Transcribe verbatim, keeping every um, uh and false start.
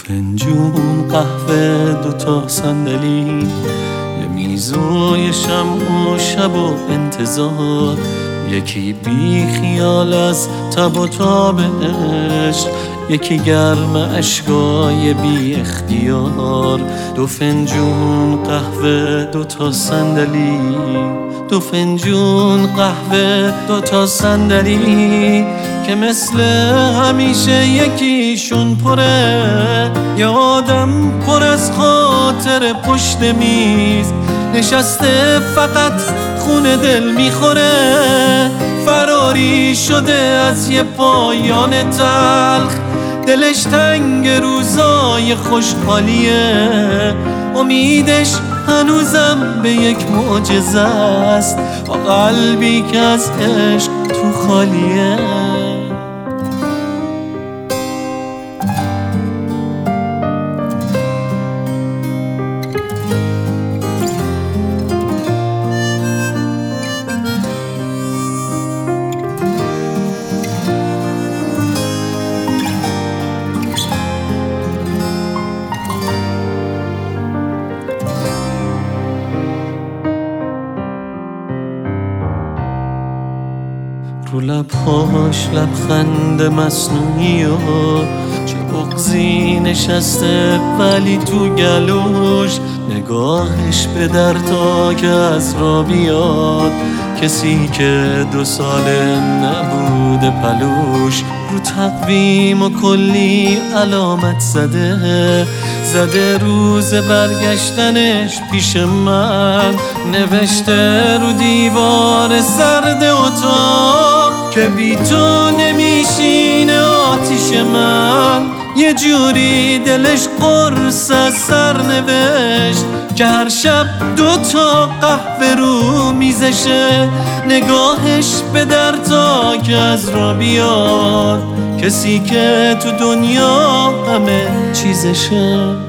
فنجون قهوه، دوتا صندلی، یه میزوی شمع و شب و انتظار، یکی بی خیال از تب و تاب عشق، یکی گرم اشکای بی اختیار. دو فنجون قهوه، دوتا صندلی، دو فنجون قهوه، دوتا صندلی، که مثل همیشه یکیشون پره. یه آدم پر از خاطر پشت میز نشسته، فقط خون دل میخوره. فراری شده از یه پایان تلخ، دلش تنگ روزای خوشحالیه. امیدش هنوزم به یک معجزه است، با قلبی که از عشق تو خالیه. رو لبهاش لبخند مصنوعی و چه بغضی نشسته ولی تو گلوش. نگاهش به در تا که از را بیاد، کسی که دو ساله نبوده پلوش. رو تقویم و کلی علامت زده، زده روز برگشتنش پیش من. نوشته رو دیوار سرد اتاق که بی تو نمیشینه آتیش من. یه جوری دلش قرص از سر نوشت که هر شب دوتا قهوه رو میزشه. نگاهش به در تا که از را بیاد، کسی که تو دنیا همه چیزشه.